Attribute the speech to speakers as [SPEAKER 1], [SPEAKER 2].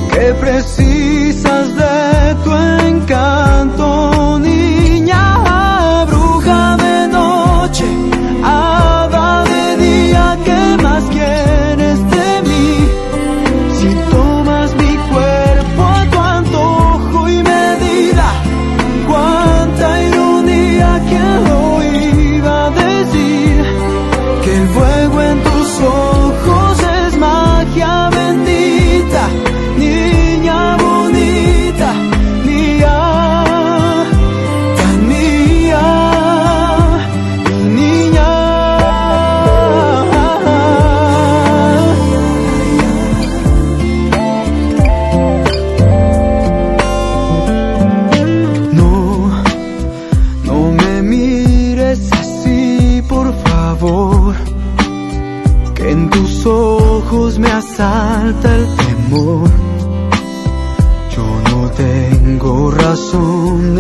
[SPEAKER 1] que precisas de tu encanto, niña, bruja de noche, hada de día, ¿qué más quieres de mí? Si tomas mi cuerpo a tu antojo y medida, cuánta ironía, ¿quién lo iba a decir? Que el fuego en tus ojos es magia bendita, niña bonita, mía, tan mía, mi niña. No, no me mires así, por favor, que en tus ojos me asalta el temor. Yo no tengo razón